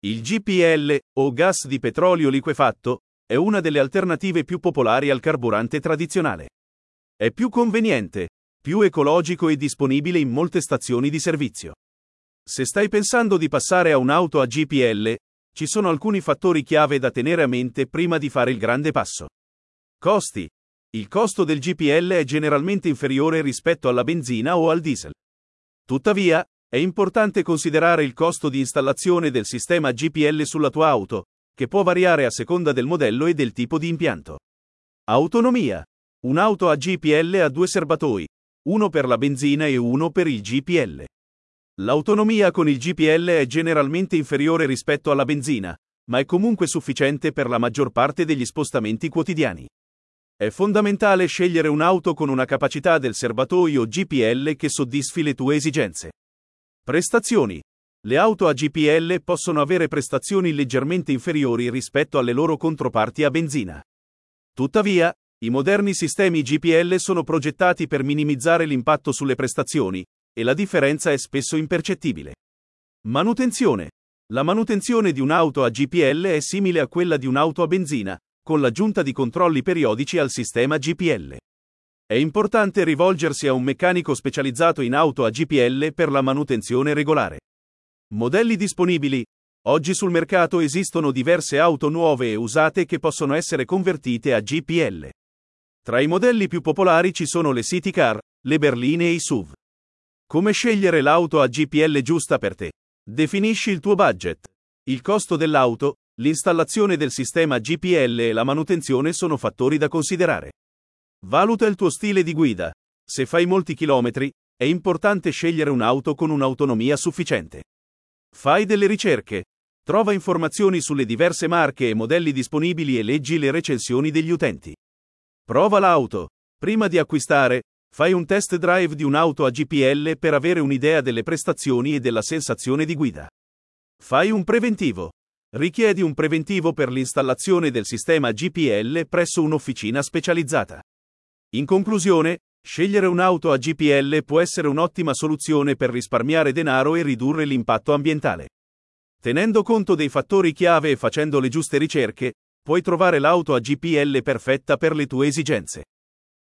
Il GPL, o gas di petrolio liquefatto, è una delle alternative più popolari al carburante tradizionale. È più conveniente, più ecologico e disponibile in molte stazioni di servizio. Se stai pensando di passare a un'auto a GPL, ci sono alcuni fattori chiave da tenere a mente prima di fare il grande passo. Costi. Il costo del GPL è generalmente inferiore rispetto alla benzina o al diesel. Tuttavia, è importante considerare il costo di installazione del sistema GPL sulla tua auto, che può variare a seconda del modello e del tipo di impianto. Autonomia. Un'auto a GPL ha 2 serbatoi, uno per la benzina e uno per il GPL. L'autonomia con il GPL è generalmente inferiore rispetto alla benzina, ma è comunque sufficiente per la maggior parte degli spostamenti quotidiani. È fondamentale scegliere un'auto con una capacità del serbatoio GPL che soddisfi le tue esigenze. Prestazioni. Le auto a GPL possono avere prestazioni leggermente inferiori rispetto alle loro controparti a benzina. Tuttavia, i moderni sistemi GPL sono progettati per minimizzare l'impatto sulle prestazioni, e la differenza è spesso impercettibile. Manutenzione. La manutenzione di un'auto a GPL è simile a quella di un'auto a benzina, con l'aggiunta di controlli periodici al sistema GPL. È importante rivolgersi a un meccanico specializzato in auto a GPL per la manutenzione regolare. Modelli disponibili. Oggi sul mercato esistono diverse auto nuove e usate che possono essere convertite a GPL. Tra i modelli più popolari ci sono le city car, le berline e i SUV. Come scegliere l'auto a GPL giusta per te? Definisci il tuo budget. Il costo dell'auto, l'installazione del sistema GPL e la manutenzione sono fattori da considerare. Valuta il tuo stile di guida. Se fai molti chilometri, è importante scegliere un'auto con un'autonomia sufficiente. Fai delle ricerche. Trova informazioni sulle diverse marche e modelli disponibili e leggi le recensioni degli utenti. Prova l'auto. Prima di acquistare, fai un test drive di un'auto a GPL per avere un'idea delle prestazioni e della sensazione di guida. Fai un preventivo. Richiedi un preventivo per l'installazione del sistema GPL presso un'officina specializzata. In conclusione, scegliere un'auto a GPL può essere un'ottima soluzione per risparmiare denaro e ridurre l'impatto ambientale. Tenendo conto dei fattori chiave e facendo le giuste ricerche, puoi trovare l'auto a GPL perfetta per le tue esigenze.